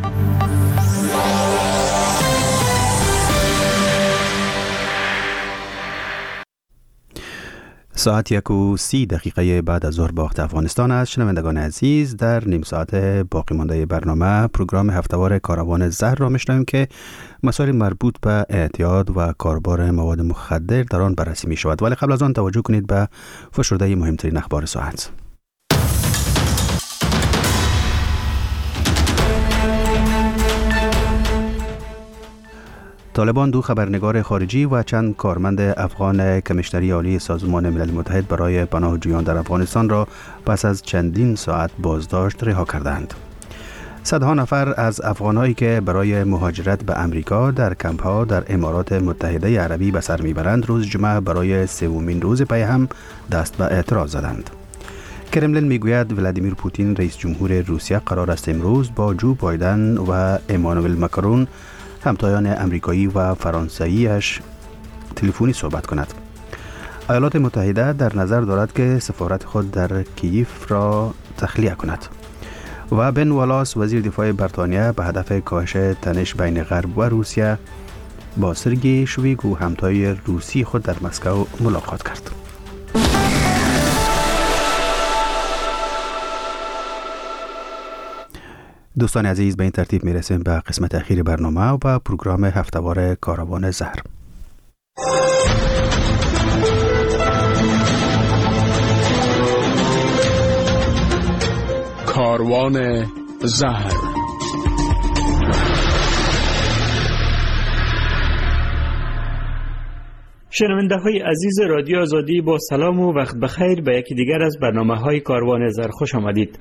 Speaker 2: ساعت یک و سی دقیقه بعد از ظهر به وقت افغانستان است. شنوندگان عزیز، در نیم ساعت باقی مانده برنامه پروگرام هفتهوار کاروان زهر را میشنویم که مسائل مربوط به اعتیاد و کاربار مواد مخدر در آن بررسی می شود. ولی قبل از آن توجه کنید به فشرده مهمترین اخبار ساعت. طالبان دو خبرنگار خارجی و چند کارمند افغان کمیشنری عالی سازمان ملل متحد برای پناهجویان در افغانستان را پس از چندین ساعت بازداشت رها کردند. صدها نفر از افغانهایی که برای مهاجرت به امریکا در کمپ‌ها در امارات متحده عربی به سر میبرند روز جمعه برای سومین روز پی هم دست به اعتراض زدند. کرملین میگوید ولادیمیر پوتین رئیس جمهور روسیه قرار است امروز با جو بایدن و امانوئل ماکرون همتایان امریکایی و فرانسویش تلفنی صحبت کند. ایالات متحده در نظر دارد که سفارت خود در کیف را تخلیه کند. و بن والاس وزیر دفاع بریتانیا به هدف کاهش تنش بین غرب و روسیه با سرگئی شویگو همتای روسی خود در مسکو ملاقات کرد. دوستان عزیز، به این ترتیب میرسیم به قسمت اخیر برنامه و به پروگرام هفتهوار کاروان زهر.
Speaker 3: کاروان زهر.
Speaker 21: شنونده های عزیز رادیو آزادی، با سلام و وقت بخیر به یکی دیگر از برنامه های کاروان زهر خوش آمدید.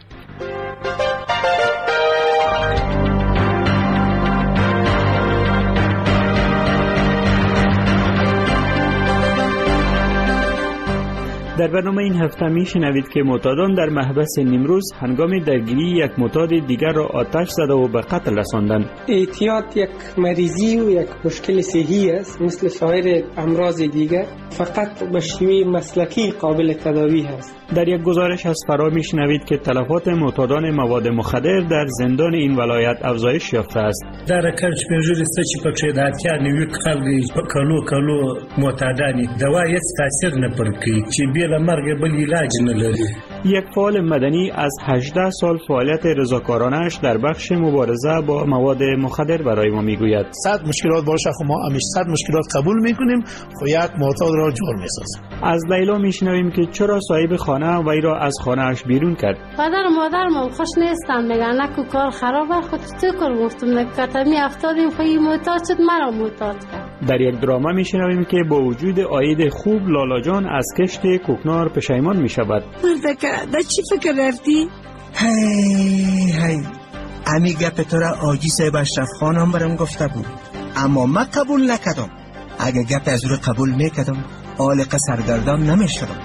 Speaker 21: در برنامه این هفته می شنوید که معتادان در محبس نیمروز هنگام درگیری یک معتاد دیگر را آتش زده و به قتل رساندند.
Speaker 22: اعتیاد یک مریضی و یک مشکل صحی است مثل سایر امراض دیگر، فقط به شیوه مسلکی قابل تداوی است.
Speaker 21: در یک گزارش از فرا می شنوید که تلفات معتادان مواد مخدر در زندان این ولایت افزایش یافته است.
Speaker 23: در کل سپینجوری سچی پکشه داتیا نیوی خلقی کلو کلو معتادانی دوا هیچ تاثیر نپرکی چی بیل مرگ بل علاج نلری.
Speaker 21: یک فعال مدنی از هجده سال فعالیت رضاکارانه‌اش در بخش مبارزه با مواد مخدر برای ما میگوید.
Speaker 24: صد مشکلات باشه خو ما همیشه صد مشکلات قبول میکنیم، خو یک معتاد را جور میسازیم.
Speaker 21: از لیلا میشنویم که چرا صاحب خانه وی را از خانه اش بیرون کرد.
Speaker 25: پدر و مادرم خوش نیستن، میگن نکو کار خرابه، خود تو کار گفتم نکتمی افتادیم خیلی معتاد شد، مرا معتاد کرد.
Speaker 21: در یک دراما میشنویم که با وجود عاید خوب لالا جان از کشت کوکنار پشیمان میشود.
Speaker 26: مردکه در چی فکر رفتی؟
Speaker 27: هی هی امی گپ تو را آجی صاحب اشرف خانم برام گفته بود، اما من قبول نکردم. اگه گپ از رو قبول میکردم عالق سرگردان نمیشدم.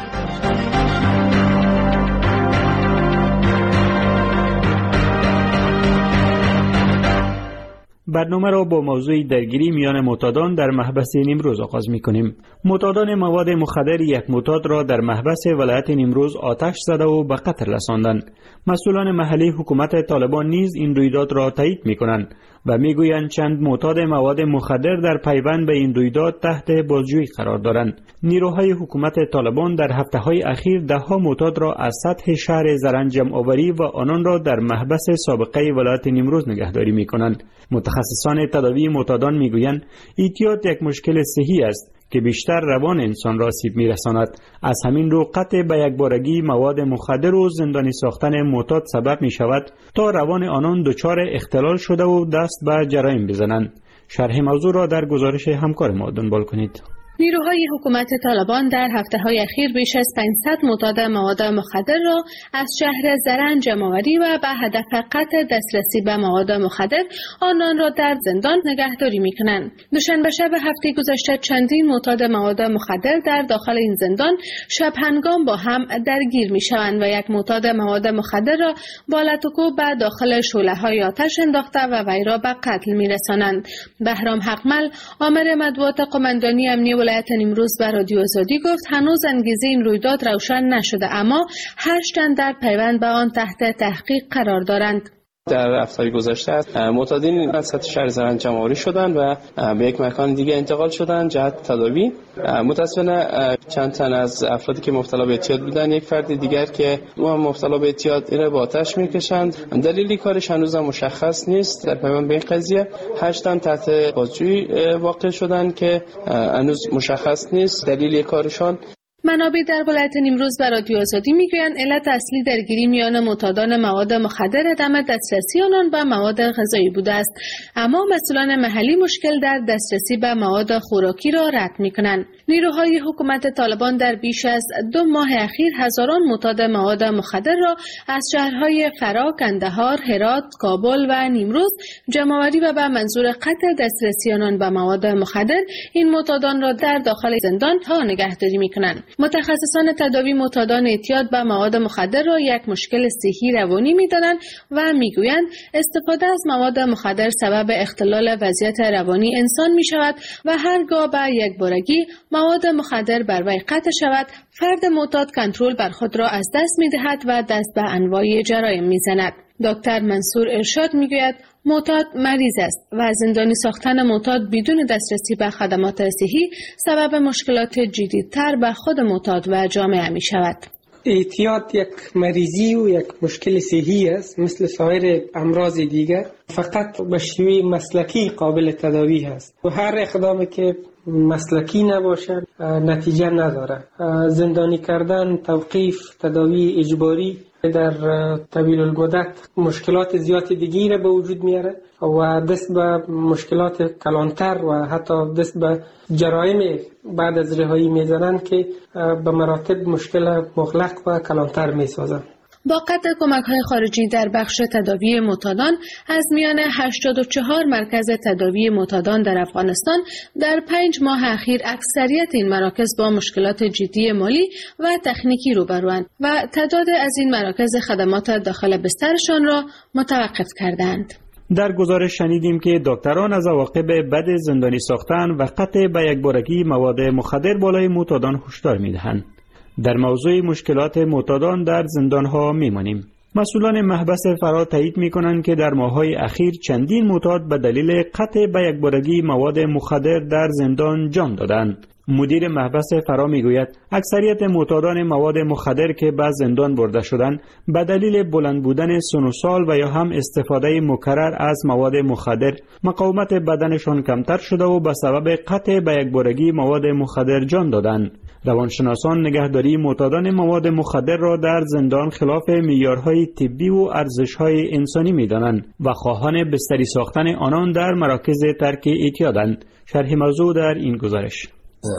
Speaker 21: برنامه را با موضوع درگیری میان معتادان در محبس نیمروز آغاز می‌کنیم. معتادان مواد مخدر یک معتاد را در محبس ولایت نیمروز آتش زده و به قتل رساندند. مسئولان محلی حکومت طالبان نیز این رویداد را تایید می‌کنند و میگویند چند معتاد مواد مخدر در پیوند به این رویداد تحت بازجویی قرار دارند. نیروهای حکومت طالبان در هفته‌های اخیر ده‌ها معتاد را از سطح شهر زرنج جمع آوری و آنان را در محبس سابقه ولایت نیمروز نگهداری می‌کنند. متخصصان تداوی معتادان میگویند اعتیاد یک مشکل صحی است که بیشتر روان انسان را آسیب می‌رساند. از همین رو قطع به یک بارگی مواد مخدر و زندانی ساختن معتاد سبب می‌شود تا روان آنان دچار اختلال شده و دست به جرایم بزنند. شرح موضوع را در گزارش همکار ما دنبال کنید.
Speaker 4: نیروهای حکومت طالبان در هفته‌های اخیر بیش از پانصد معتاد مواد مخدر را از شهر زرنج جمع‌آوری و به هدف قطع دسترسی به مواد مخدر آنان را در زندان نگهداری می‌کنند. دوشنبه شب هفته گذشته چندین معتاد مواد مخدر در داخل این زندان شب هنگام با هم درگیر می‌شوند و یک معتاد مواد مخدر را با لطوکو به داخل شعله‌های آتش انداخته و وی را به قتل می‌رسانند. بهرام حقمل، آمر مطبوعات قماندانی امنیه ولایت نیمروز به رادیو آزادی گفت هنوز انگیزه این رویداد روشن نشده، اما هشت تن در پیوند به آن تحت تحقیق قرار دارند.
Speaker 5: در هفته‌های گذشته معتادین از سطح شهر زرنج جمع‌آوری شدند و به یک مکان دیگه انتقال شدند جهت تداوی. متأسفانه چند تن از افرادی که مبتلا به اعتیاد بودند، یک فرد دیگر که او هم مبتلا به اعتیاد، این با آتش می‌کشند. دلیلی کارش هنوز مشخص نیست. در پیوند به این قضیه هشت تن تحت بازجویی واقع شدند که هنوز مشخص نیست دلیل کارشان.
Speaker 4: منابع در ولایت نیمروز به رادیو آزادی میگویند علت اصلی درگیری میان معتادان مواد مخدر عدم دسترسی آنان به مواد غذایی بوده است، اما مسئولان محلی مشکل در دسترسی به مواد خوراکی را رد میکنند. نیروهای حکومت طالبان در بیش از دو ماه اخیر هزاران معتاد مواد مخدر را از شهرهای فرا، کندهار، هرات، کابل و نیمروز جمع‌آوری و به منظور قطع دسترسی آنان به مواد مخدر این معتادان را در داخل زندان ها نگهداری میکنند. متخصصان تداوی معتادان اعتیاد به مواد مخدر را یک مشکل صحی روانی می‌دانند و میگویند استفاده از مواد مخدر سبب اختلال وضعیت روانی انسان می‌شود و هرگاه به یک بارگی مواد مخدر بر وی قطع شود، فرد معتاد کنترل بر خود را از دست می‌دهد و دست به انواع جرایم می‌زند. دکتر منصور ارشاد میگوید معتاد مریض است و زندانی ساختن معتاد بدون دسترسی به خدمات صحی سبب مشکلات جدیدتر به خود معتاد و جامعه می شود.
Speaker 22: اعتیاد یک مریضی و یک مشکل صحی است مثل سایر امراض دیگر، فقط به شیوه مسلکی قابل تداوی است و هر اقدامی که مسلکی نباشه نتیجه نداره. زندانی کردن، توقیف، تداوی اجباری در طویل المدت مشکلات زیاد دیگری را به وجود میاره و دست به مشکلات کلانتر و حتی دست به جرایم بعد از رهایی میزنند که به مراتب مشکل مغلق و کلانتر میسازند.
Speaker 4: با قطع کمک‌های خارجی در بخش تداوی معتادان، از میان هشتاد و چهار مرکز تداوی معتادان در افغانستان در پنج ماه اخیر اکثریت این مراکز با مشکلات جدی مالی و تکنیکی روبروند و تعداد از این مراکز خدمات داخل بسترشان را متوقف کردند.
Speaker 21: در گزارش شنیدیم که دکتران از عواقب بد زندانی ساختن و قطع به یک بارگی مواد مخدر بالای معتادان هشدار می‌دهند. در موضوع مشکلات معتادان در زندان‌ها می‌مانیم. مسئولان محبس فرا تایید می‌کنند که در ماه‌های اخیر چندین معتاد به دلیل قطع به یک بارگی مواد مخدر در زندان جان دادند. مدیر محبس فرا میگوید اکثریت معتادان مواد مخدر که به زندان برده شدند به دلیل بلند بودن سن و سال و یا هم استفاده مکرر از مواد مخدر مقاومت بدنشان کمتر شده و به سبب قطع به یک بارگی مواد مخدر جان دادند. روانشناسان نگهداری معتادان مواد مخدر را در زندان خلاف معیارهای طبی و ارزش‌های انسانی می‌دانند و خواهان بستری ساختن آنان در مراکز ترک اعتیادند. شرح موضوع در این گزارش.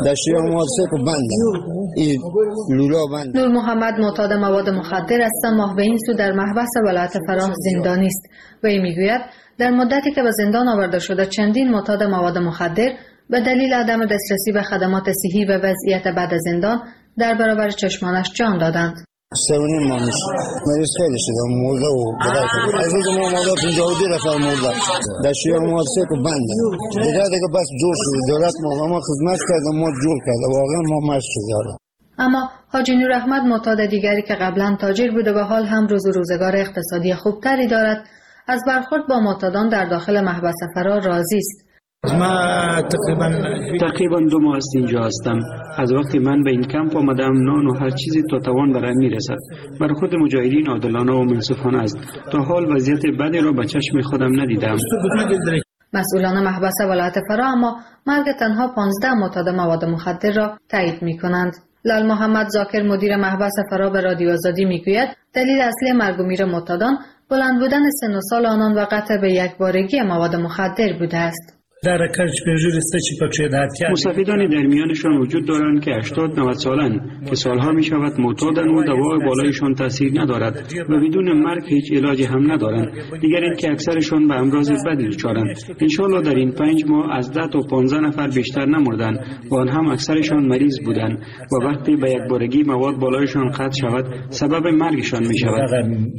Speaker 7: نور محمد معتاد مواد مخدر است، ماه به این سو در محبس ولایت فراه زندانی است. وی میگوید در مدتی که به زندان آورده شده چندین معتاد مواد مخدر به دلیل عدم دسترسی به خدمات صحی و وضعیت بعد از زندان در برابر چشمانش جان دادند.
Speaker 1: سونی ما میشه مریض خیلی شده مرده و بدرک از روز ما مرده پنجاه و دو نفر مرده در شیعه محافظه که بنده دیگه دیگه بس جور شده دولت ما ما خدمت کرده ما جور کرده واقعا ما مشت شده.
Speaker 7: اما حاجی نور احمد معتاد دیگری که قبلا تاجر بوده و حال هم روز و روزگار اقتصادی خوبتری دارد از برخورد با معتادان در داخل محبس فرار راضی است.
Speaker 21: من تقریبا تقریبا دو ماه است اینجا هستم. از وقتی من به این کمپ آمدم نان و هر چیزی تا توان برای میرسد. بر خود مجاهدین عادلانه و منصفانه است. تا حال وضعیت بدی را به چشم خودم ندیدم.
Speaker 7: مسئولان محبس ولایت فرا اما مرگ تنها پانزده معتاد مواد مخدر را تایید می کنند. لال محمد زاکر مدیر محبس فرا به رادیو آزادی میگوید دلیل اصلی مرگ و میر معتادان بلند بودن سن و سال آنان و قطع به یکبارگی مواد مخدر بوده است.
Speaker 21: مستفیدانی در میانشان وجود دارند که هشتاد نود سالند که سالها می شود معتادند و دوای بالایشان تاثیر ندارد و بدون مرگ هیچ علاجی هم ندارند. دیگر این که اکثرشان به امراض بدی دچارند. انشالله در این پنج ماه از ده تا پانزده نفر بیشتر نمردند و آن هم اکثرشان مریض بودند و وقتی به یکبارگی مواد بالایشان قطع شود سبب مرگشان می شود.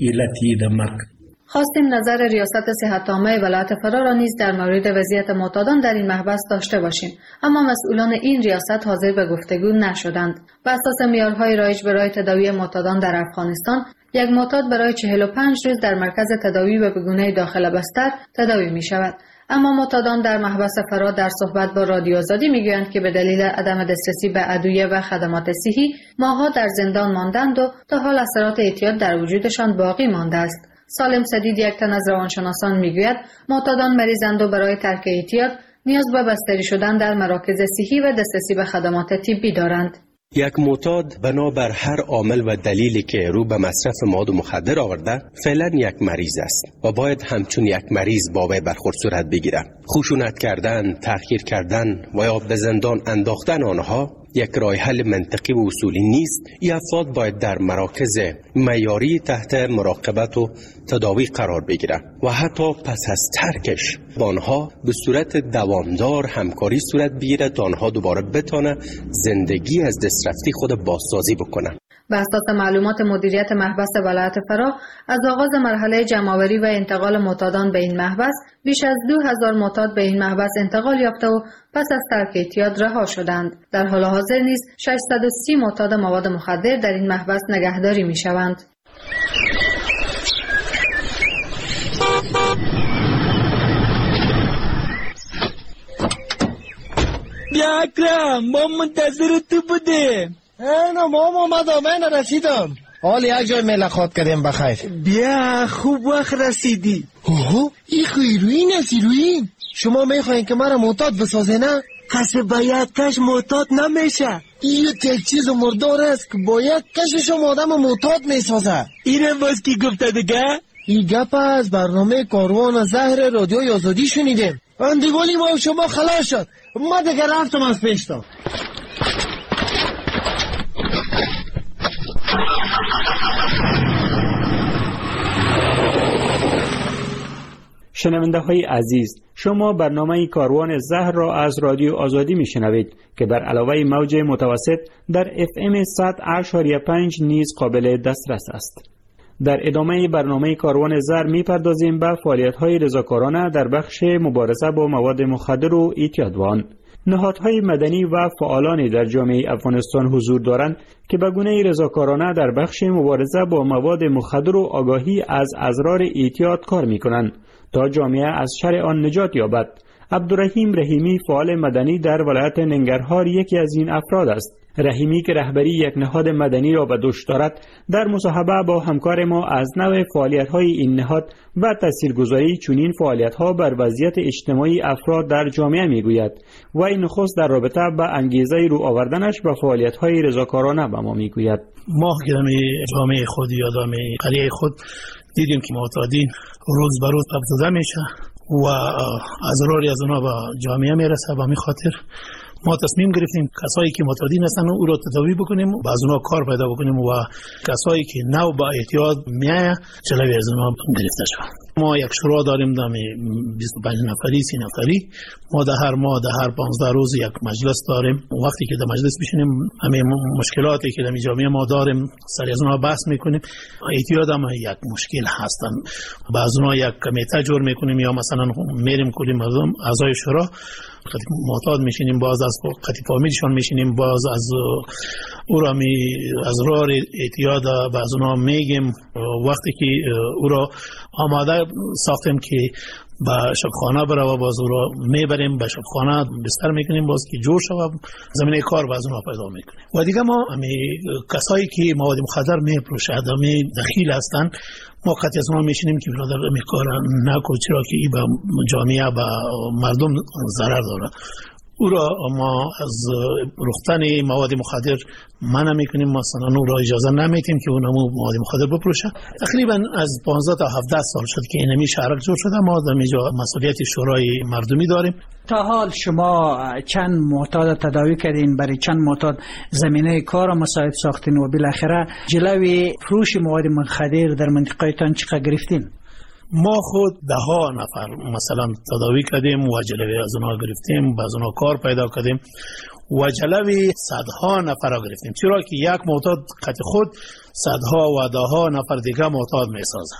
Speaker 7: خواستیم نظر ریاست صحت عامه ولایت فرا را نیز در مورد وضعیت معتادان در این محبس داشته باشیم، اما مسئولان این ریاست حاضر به گفتگو نشدند. بر اساس معیارهای رایج برای تداوی معتادان در افغانستان، یک معتاد برای چهل و پنج روز در مرکز تداوی و به گونه داخل بستر تداوی می شود. اما معتادان در محبس فرا در صحبت با رادیو آزادی میگویند که به دلیل عدم دسترسی به ادویه و خدمات صحی ماه‌ها در زندان ماندند و تا حال اثرات اعتیاد در وجودشان باقی مانده است. سالم سدید یک تن از روانشناسان میگوید معتادان مریضند و برای ترک اعتیاد نیاز به بستری شدن در مراکز صحی و دسترسی به خدمات طبی دارند.
Speaker 8: یک معتاد بنابر هر عامل و دلیلی که رو به مصرف مواد مخدر آورده فعلا یک مریض است و باید همچون یک مریض با وی برخورد صورت بگیرد. خشونت کردن، تحقیر کردن و یا به زندان انداختن آنها یک راه حل منطقی و اصولی نیست. این افراد باید در مراکز معیاری تحت مراقبت و تداوی قرار بگیرند و حتی پس از ترکش با آنها به صورت دوامدار همکاری صورت بگیره تا آنها دوباره بتونه زندگی از دسترفتی خود بازسازی بکنه.
Speaker 7: به اساس معلومات مدیریت محبس ولایت فرا از آغاز مرحله جمع‌آوری و انتقال معتادان به این محبس بیش از دو هزار معتاد به این محبس انتقال یافته و پس از ترک اعتیاد رها شدند. در حال حاضر نیز ششصد و سی معتاد مواد مخدر در این محبس نگهداری می‌شوند.
Speaker 9: بیا اکرم ما منتظر تو بودیم.
Speaker 27: اینا ما اومدم من رسیدم. حال یک جای ملاقات کردیم بخیر.
Speaker 9: بیا خوب وقت رسیدی.
Speaker 27: اوه این خیروین است ایروین. شما میخواین که مرا معتاد بسازه نه؟
Speaker 9: کسی باید کش معتاد نمیشه.
Speaker 27: این یک چیز مردار است که باید کش شما آدم معتاد میسازه.
Speaker 9: اینم باز کی گفته دیگه؟
Speaker 27: این گپ از برنامه کاروان زهر رادیو آزادی شنیدیم. اندیوالی ما شما خلاص شد. ما دیگه رفتم از پیشتا.
Speaker 21: شنونده های عزیز، شما برنامه کاروان زهر را از رادیو آزادی می شنوید که بر علاوه موج متوسط در اف ام صد و پنج نیز قابل دسترس است. در ادامه برنامه کاروان زهر می پردازیم به فعالیت های رضاکارانه در بخش مبارزه با مواد مخدر و اعتیادوان. نهادهای مدنی و فعالانی در جامعه افغانستان حضور دارند که به گونه رضاکارانه در بخش مبارزه با مواد مخدر و آگاهی از اضرار اعتیاد کار می کنند تا جامعه از شر آن نجات یابد. عبدالرحیم رحیمی فعال مدنی در ولایت ننگرهار یکی از این افراد است. رحیمی که رهبری یک نهاد مدنی را به دوش دارد در مصاحبه با همکار ما از نوع فعالیت‌های این نهاد و تاثیرگذاری چنین فعالیت‌ها بر وضعیت اجتماعی افراد در جامعه میگوید و این نخست در رابطه با انگیزه رو آوردنش به فعالیت‌های رضاکارانه به ما میگوید.
Speaker 24: ما گرمی جامعه خود یا جامعه قریه خود دیدیم که معتادین روز به روز افزوده میشه و اضراری از اونها به جامعه میرسه. به می خاطر ما تصمیم گرفتیم کسایی که معتادین هستن او را تداوی بکنیم و از اونها کار پیدا بکنیم و کسایی که نو با احتیاط میایه جلوی از اونها گرفته شود. ما یک شورا داریم دم بیست و پنج نفری سی نفری. ما در هر ماه در هر پانزده روز یک مجلس داریم. وقتی که در مجلس بشینیم همه مشکلاتی که در جامعه ما داریم سر از اونها بحث میکنیم. احتیاط هم یک مشکل هستن. بعض اونها یک کمیته جور میکنیم یا مثلا میریم کلی مردم اعضای شورا قطعی معتاد میشینیم، باز از قطعی فامیلشان میشینیم، باز از او را می از راه احتیاط باز اونها میگیم. وقتی که او را آماده ساختیم که به شبخانه بره و باز او را میبریم به شبخانه بستر میکنیم، باز که جور شود زمینه کار باز اونها پیدا میکنیم. و دیگه ما همی کسایی که مواد مخدر میپروشند همی دخیل هستند ما قطعی از اونها میشینیم که برادر همی کار نکن، چرا که این به جامعه به مردم ضرر داره. او را ما از رختن مواد مخدر منع میکنیم، مثلا او را اجازه نمیدیم که اون مواد مخدر بپروشه. تقریبا از پانزده تا هفده سال شد که اینمی شهرک جور شده. ما در اینجا مسئولیت شورای مردمی داریم.
Speaker 10: تا حال شما چند معتاد تداوی کردین، برای چند معتاد زمینه کار مساعد ساختین و بالاخره جلوی فروش مواد مخدر در منطقه تان چقدر گرفتین؟
Speaker 24: ما خود ده ها نفر مثلا تداوی کردیم و جلوی از اونها گرفتیم، باز اونها کار پیدا کردیم و جلوی صدها نفر را گرفتیم، چرا که یک معتاد قطع خود صدها و ده ها نفر دیگه معتاد میسازه.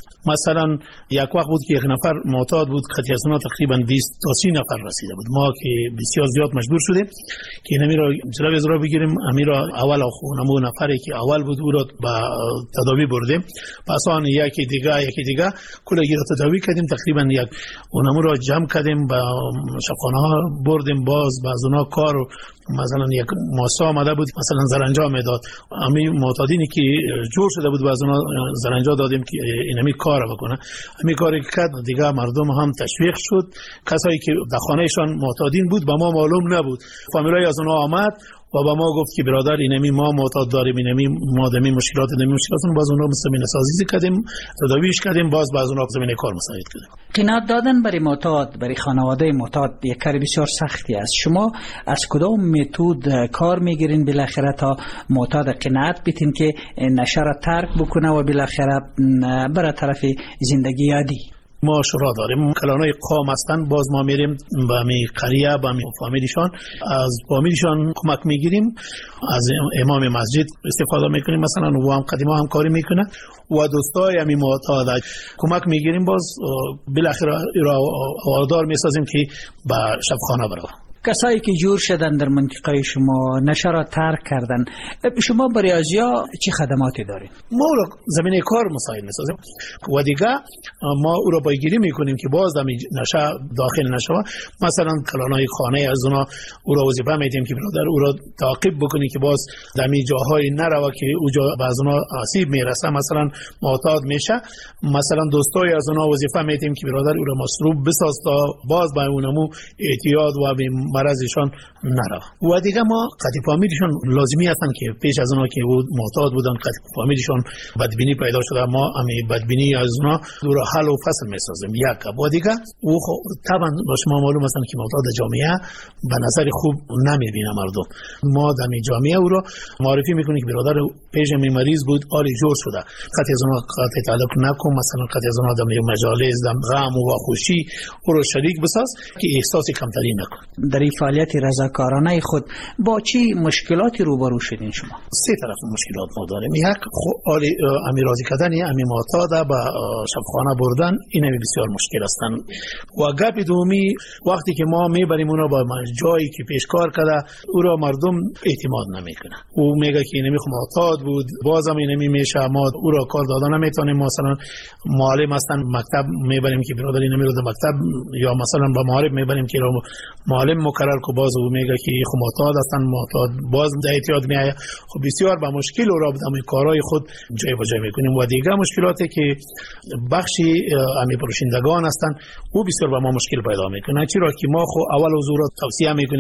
Speaker 24: مثلا یک وقت بود که یک نفر معتاد بود، قطعی از اونها تقریبا بیست تا سی نفر رسیده بود. ما که بسیار زیاد مجبور شدیم که اینمی را جلوی از را بگیریم. امی را اول خونمو نفری که اول بود او را به تداوی بردیم، پس آن یکی دیگه یکی دیگه کلگی را تداوی کردیم. تقریبا یک اونمو را جمع کردیم به شبخانه ها بردیم. باز باز اونها کار مثلا یک ماسا آمده بود مثلا زرنجا میداد، امی معتادینی که جور شده بود باز اونها زرنجا دادیم که اینمی کار بکنه. همین کاری که کرد دیگه مردم هم تشویق شد. کسایی که در خانهشان معتادین بود با ما معلوم نبود، فامیلای از اونها آمد و با ما گفت که برادر اینمی ما معتاد داریم، اینمی ما دمی مشکلات دمی مشکلات باز اونها زمینه سازی کردیم، تداویش کردیم، باز باز اونها زمینه کار مساعد کردیم.
Speaker 10: قناعت دادن برای معتاد، برای خانواده معتاد یک کار بسیار سختی است. شما از کدام متد کار میگیرین بالاخره تا معتاد قناعت بیتین که نشه را ترک بکنه و بالاخره بره طرف زندگی عادی؟
Speaker 24: ما شورا داریم، کلانای قام هستن، باز ما میریم به می قریه به می فامیلشان، از فامیلشان کمک میگیریم، از امام مسجد استفاده میکنیم، مثلا و هم قدیما هم کاری میکنه و دوستای همی معتاد کمک میگیریم. باز بالاخره را آوردار میسازیم که به شبخانه بره.
Speaker 10: کسایی که جور شدن در منطقه شما نشه را ترک کردن، شما برای ازیا چه خدماتی دارین؟
Speaker 24: ما او را زمینه کار مساعد میسازیم و دیگه ما او را بایگیری میکنیم که باز دمی نشه داخل نشوه. مثلا کلانای خانه از اونا او را وظیفه میدیم که برادر او را تعقیب بکنی که باز دمی جاهای نروه که اوجا باز اونا آسیب میرسه، مثلا معتاد میشه. مثلا دوستای از اونا وظیفه میدیم که برادر او را مصروف بساز تا باز با اونمو اعتیاد و مرضشان نره. و دیگه ما قطعی فامیلشان لازمی هستن که پیش از اونا که بود معتاد بودن قطعی فامیلشان بدبینی پیدا شده، ما امی بدبینی از اونا دور حل و فصل میسازیم. یک و دیگه او طبعا با شما معلوم هستن که معتاد جامعه به نظر خوب نمیبینه مردم. ما در جامعه او را معرفی میکنیم که برادر پیش می مریض بود حال جور شده، قطعی از اونا قطعی تعلق نکن، مثلا قطعی از اونا در مجالس در غم و خوشی او را شریک بساز که احساس کمتری نکن.
Speaker 10: در این فعالیت رضاکارانه خود با چی مشکلاتی روبرو شدین شما؟
Speaker 24: سه طرف مشکلات ما داریم. یک حال امی راضی کردن امی معتاد به شبخانه بردن، این همی بسیار مشکل هستن. و گپ دومی وقتی که ما میبریم اونا با جایی که پیشکار کرده او را مردم اعتماد نمیکنه. او میگه که اینمی معتاد بود، بازم اینمی میشه، ما او را کار دادن نمیتونیم. مثلا معلم هستن مکتب میبریم که برادر اینمی رو در مکتب، یا مثلا با معلم میبریم که معلم مقرر کو، باز او میگه که خب معتاد هستن، معتاد باز در اعتیاد میایه. خب بسیار با مشکل و رابطه می کارهای خود جای به جای میکنیم. و دیگه مشکلاتی که بخشی امی پروشندگان هستن او بسیار با ما مشکل پیدا میکنه، چرا که ما خب اول حضور توصیه میکنیم